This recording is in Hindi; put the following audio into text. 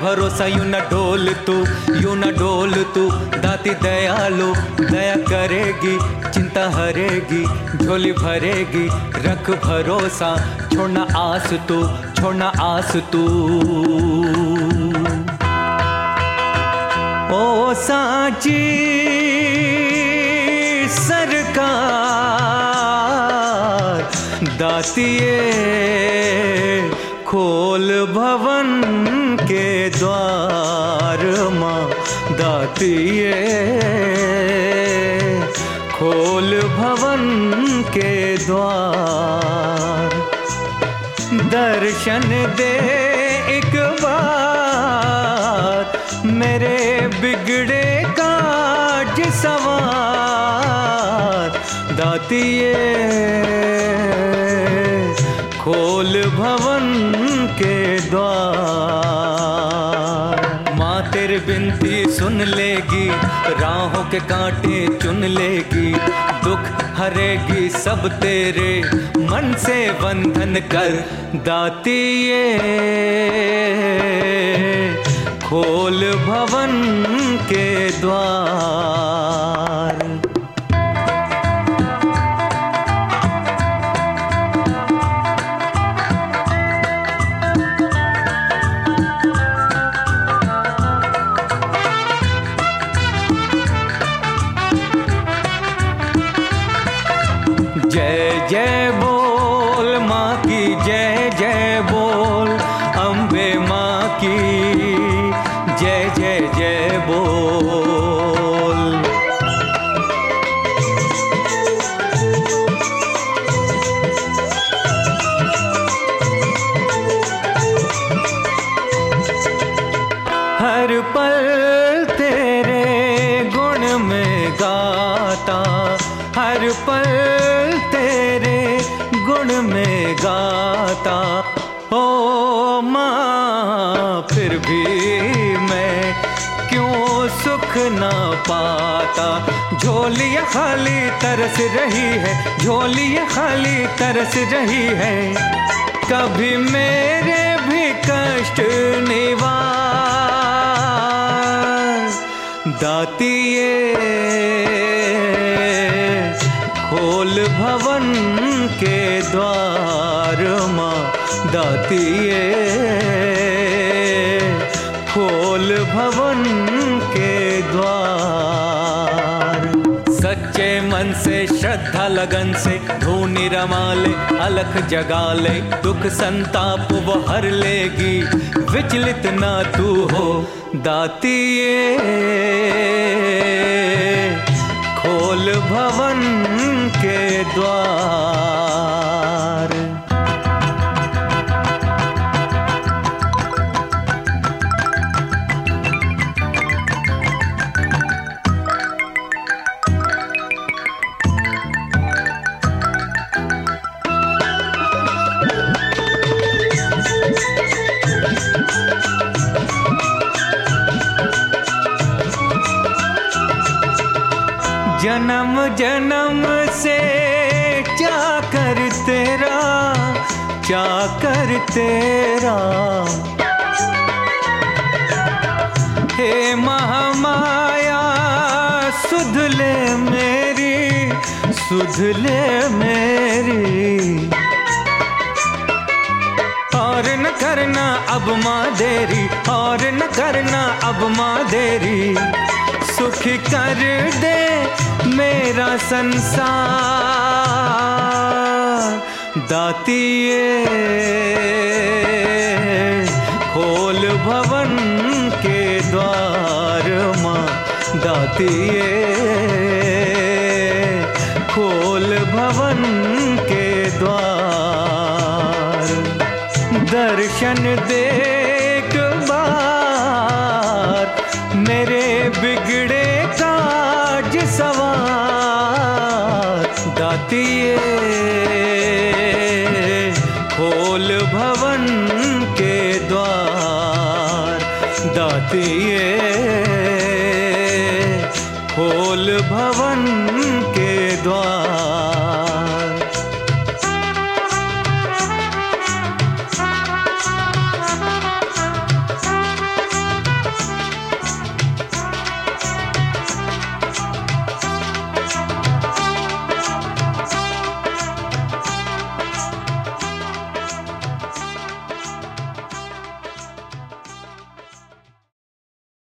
भरोसा यूं न डोल तू, यूं न डोल तू। दाती दयालु दया करेगी, चिंता हरेगी, झोली भरेगी। रख भरोसा, छोड़ना आस तू, छोड़ना आस तू। ओ सांची सरकार दातिए, खोल भवन के द्वार माँ दातिए, खोल भवन के द्वार। दर्शन दे एक बार मेरे बिगड़े काज सवार दातिए, खोल भवन के द्वार। माँ तेरी बिनती सुन लेगी, राहों के कांटे चुन लेगी। दुख हरेगी सब तेरे, मन से बंधन कर दातिए, खोल भवन के द्वार। जय जय बोल माँ की, जय जय बोल अम्बे माँ की, जय जय जय बोल। हर पल तेरे गुण में गाता, हर पल तेरे गुण में गाता। ओ माँ फिर भी मैं क्यों सुख ना पाता। झोली खाली तरस रही है, झोली खाली तरस रही है। कभी मेरे भी कष्ट निवार दातिए, खोल भवन के द्वार माँ दातिए, खोल भवन के द्वार। सच्चे मन से श्रद्धा लगन से धूनी रमा ले, अलख जगा ले। दुख संताप वो हर लेगी, विचलित ना तू हो दातिए, खोल भवन के द्वार। जन्म जन्म से चाकर तेरा, चाकर तेरा। हे महामाया सुध ले मेरी, सुध ले मेरी। और न करना अब माँ देरी, और न करना अब माँ देरी। सुखी कर दे मेरा संसार दातिए, खोल भवन के द्वार माँ दातिए, खोल भवन के द्वार। दर्शन दे एक बार मेरे बिगड़े काज सवार दातिए, खोल भवन के द्वार दातिए, खोल भवन के द्वार।